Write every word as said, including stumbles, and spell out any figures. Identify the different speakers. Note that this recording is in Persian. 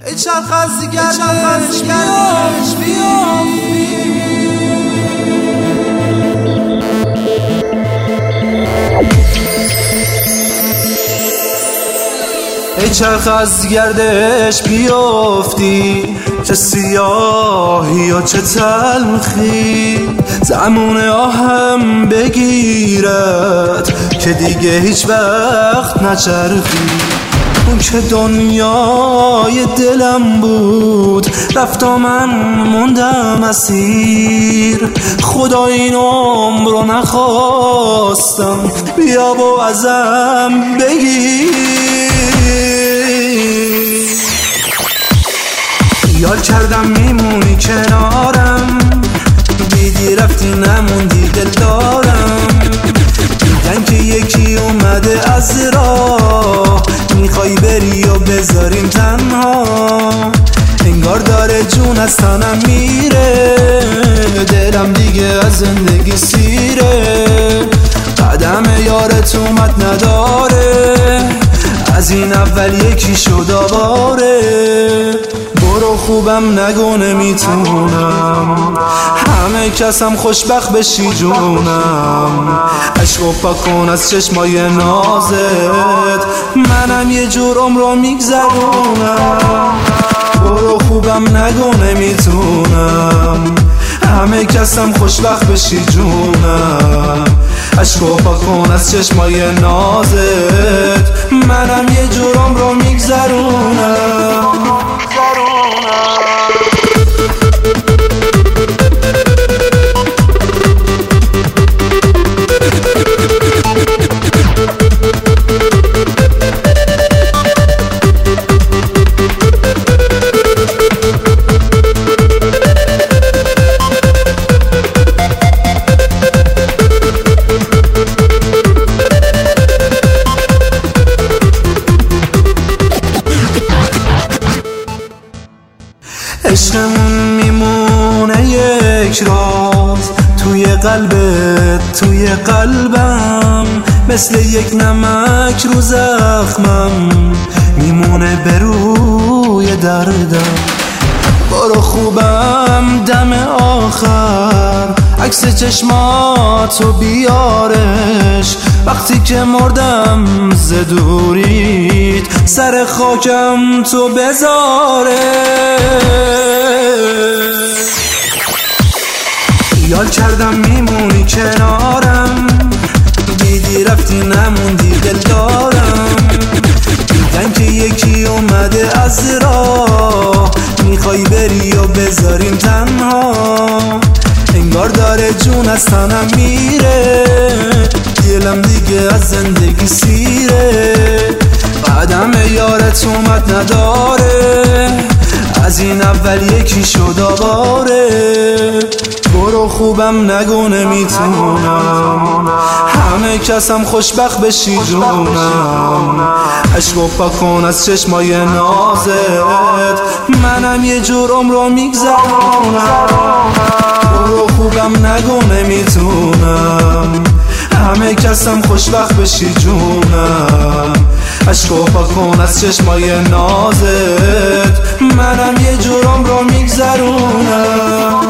Speaker 1: ای چرخ از گردش بیافت ای چرخ از گردش بیافتی، چه سیاهی و چه تلخی، زمان آهم بگیرد که دیگه هیچ وقت نچرخی. اون که دنیای دلم بود رفت و من موندم اسیر، خدا این عمر رو نخواستم، بیا و ازم بگیر. یاد کردم میمونی کنارم، بیدی رفتی نموندی دل دارم، میگن که یکی اومده از راه، میخوای بری و بذاریم تنها، انگار داره جون از تنم میره، دلم دیگه از زندگی سیره، قدم یارت اومد نداره، از این اول یکی شد آواره. برو خوبم نگو نمیتونم، همه کسم خوشبخت بشی جونم، عشق و پاک کن از چشمای نازت، منم یه جور عمرو میگذرونم. برو خوبم نگو نمیتونم، همه کسم خوشبخت بشی جونم، عشق و پاک کن از چشمای نازت، منم یه جور عمرو میگذرونم. عشقمون میمونه یک راز توی قلبت توی قلبم، مثل یک نمک رو زخمم میمونه به روی دردم. برو خوبم دم آخر عکس چشماتو بیارش، وقتی که مردم ز دوریت سر خاکم تو بذاره. یاد کردم میمونی کنارم، دیدی رفتی نموندی دل دارم، میگن که یکی اومده از راه، میخوای بری و بذاریم تنها، انگار داره جون از تنم میره، دلم دیگه از زندگی سیره، قدم یارت اومد نداره، از این اول یکی شد آواره. برو خوبم نگو نمیتونم، همه کسم خوشبخت بشی جونم، عشق و پاک کن از چشمای نازت، منم یه جور عمرو میگذرونم. برو خوبم نگو نمیتونم، همه کسم خوشبخت بشی جونم، عشق و پاک کن از چشمای نازت، منم یه جور عمرو میگذرونم.